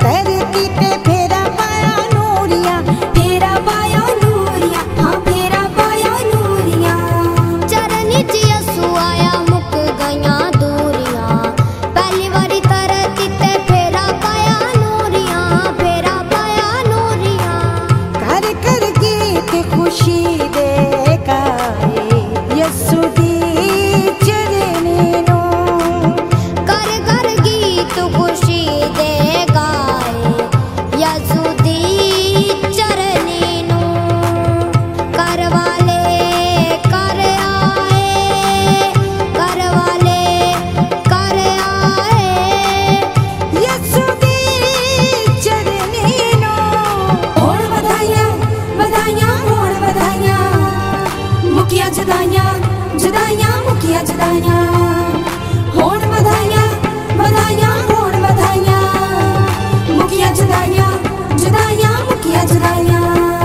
धरती पे फेरा पाया नूरिया, फेरा पाया नूरिया, हाँ फेरा पाया नूरिया। चरण च यसु आया मुक गया दूरिया, पहली बारी धरती ते फेरा पाया नूरिया, फेरा पाया नूरिया। कर कर गीत खुशी दे गाए यसु दी चरनी नू, कर कर गीत खुशी दे गाए यसु दी चरनी नू। कर वाले कर आए, कर वाले कर आए यसु दी चरनी नू। होण बधाइयां बधाइयां होण बधाइयां, मुकिया जुदाइयां जुदाइयां मुकिया जुदाइयां। होण बधाइयां बधाइयां होण बधाइयां, मुकिया जुदाइयां जुदाइयां मुकिया जुदाइयां।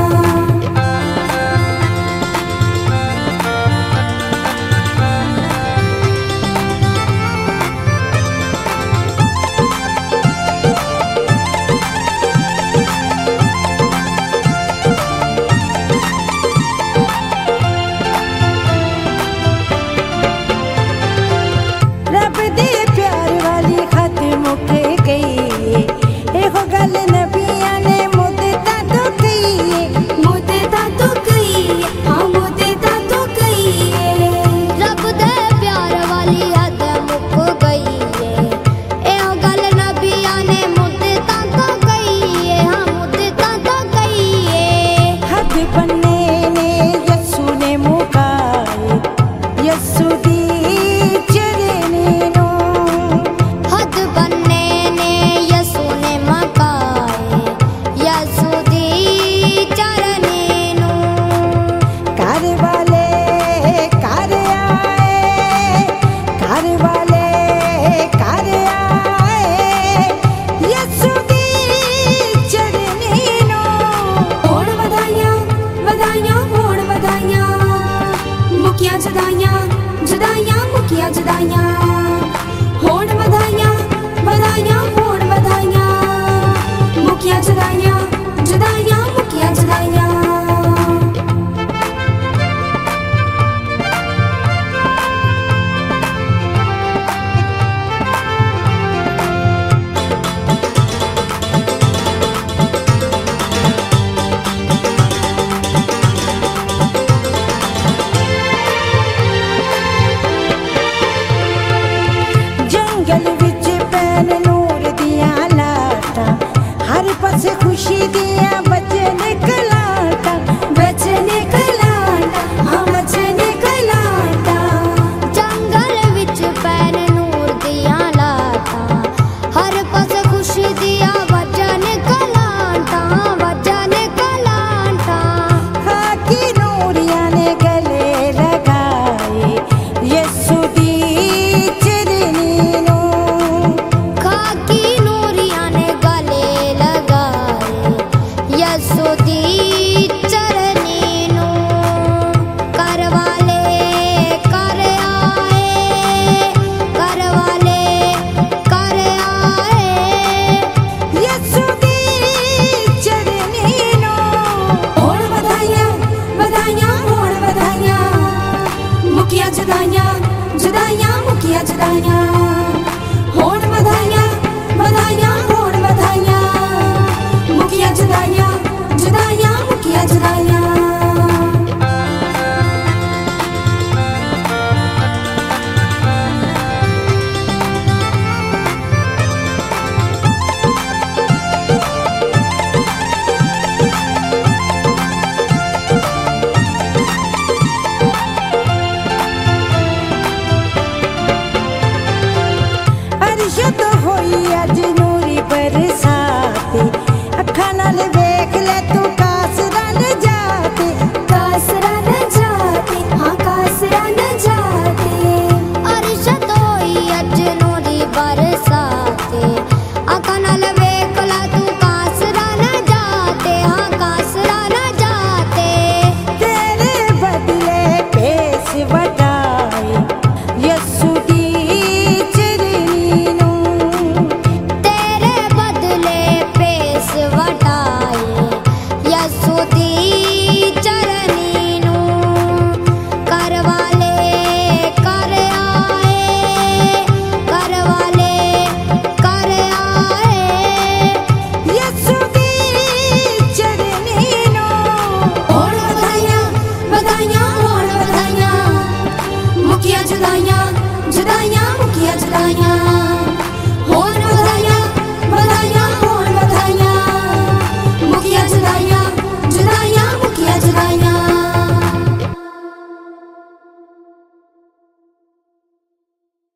रब दे प्यार वाली खत मुक गई, एहो गल नबियां ने मुद्दतां तो कही। मुद्दतां तो कही, हाँ मुद्दतां तो कही। रब दे प्यार वाली हद मुक गई है, एह गल नबियां ने मुद्दतां तो कही है, हाँ मुद्दतां तो कही है। हद बन्ने ने यसु ने मुकाए यसु दी चरनी नू, हद बन्ने ने यसु ने मकाए यसु दी चरनी नू। घर वाले घर आए, घर वाले घर आए यसु दी चरनी नू। होण बधाइयां बधाइयां होण बधाइयां, मुकिया जुदाइयां जुदाइयां मुकिया जुदाइयां। होण बधाइयां बधाइयां होण बधाइयां, मुकिया जुदाइयां जुदाइयां मुकिया जुदाइयां। जंगल विच पैन नूर दियां लाटां, हर पासे खुशी दियां बजन कलाटां, बचन कलाटा, हाँ बचन कलाटा। जंगल विच पैन नूर दियां लाटां, हर पासे खुशी दिया बचन कलाटा, बचन कलाटा। खाकी नूरिया ने गले लगाए यसु दी चरनी नू, खाकी नूरिया ने गले लगाए यसु दी चरनी नू। कर वाले कर आए, कर वाले कर आए यसु दी चरनी नू। होण बधाइयां बधाइयां होण बधाइयां, मुकिया जुदाइयां जुदाइयां मुकिया जुदाइयां।